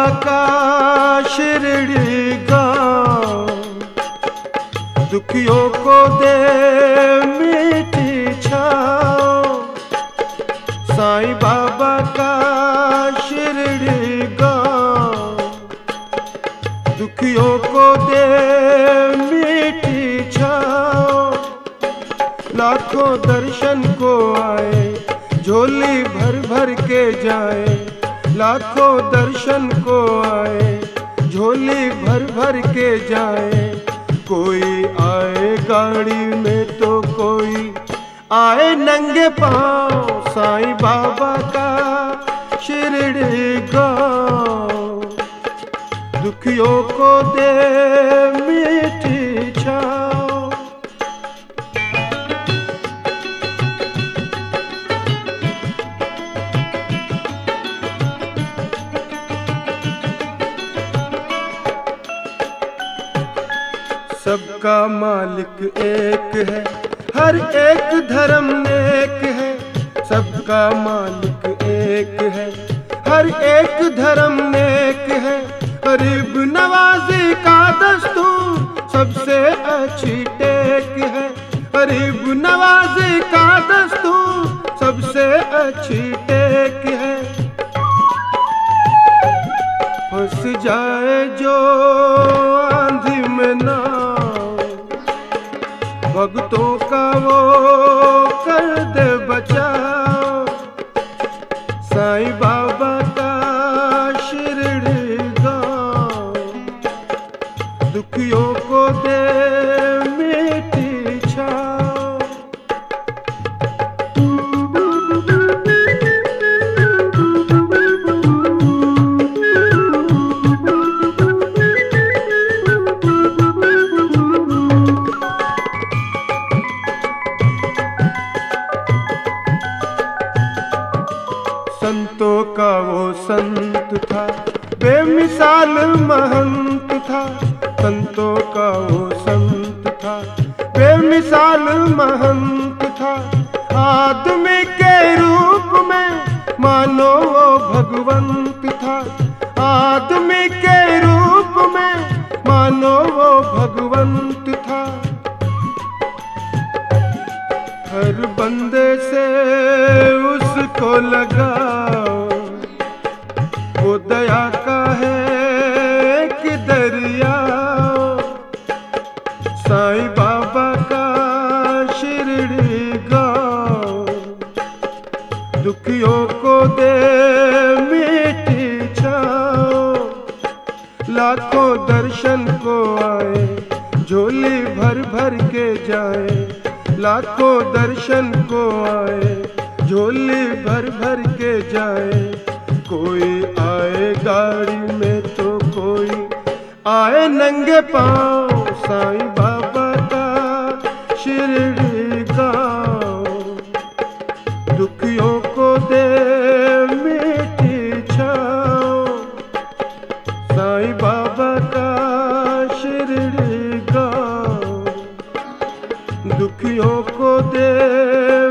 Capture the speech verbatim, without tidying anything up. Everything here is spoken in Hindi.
का शिरडी गाँव, दुखियों को दे मीठी छाँव। साईं बाबा का शिरडी गाँव, दुखियों को दे मीठी छाँव। लाखों दर्शन को आए, झोली भर भर के जाए। लाखों दर्शन को आए, झोली भर भर के जाए। कोई आए गाड़ी में तो कोई आए नंगे पाँव। साईं बाबा का शिरडी गाँव, दुखियों को दे मीठी छाँव। सबका मालिक एक है, हर एक धर्म नेक है। सबका मालिक एक है, हर एक धर्म नेक है। गरीब नवाजी का दस्तूर सबसे अच्छी टेक है। गरीब नवाजी का दस्तूर सबसे अच्छी टेक है। फंस जाए जो आंधी में नाव, भक्तों का वो कर दे बचाव। साईं बाबा का शिरडी गाँव, दुखियों को दे मीठी छाँव। संतों का वो संत था, बेमिसाल महंत था। संतों का वो संत था, बेमिसाल महंत था। आदमी के रूप में मानो वो भगवंत था। आदमी के रूप में मानो वो भगवंत था। हर बंदे से उसको लगाओ, वो दया का है कि दरिया। साईं बाबा का शिरडी गाँव, दुखियों को दे मीठी छाँव। लाखों दर्शन को आए, झोली भर भर के जाए। लाखों दर्शन को आए, झोली भर भर के जाए। कोई आए गाड़ी में तो कोई आए नंगे पाँव। साईं बाबा का शिरडी गाँव, दुखियों को दे मीठी छाँव। साईं बाबा का शिरडी गाँव, दुखियों को दे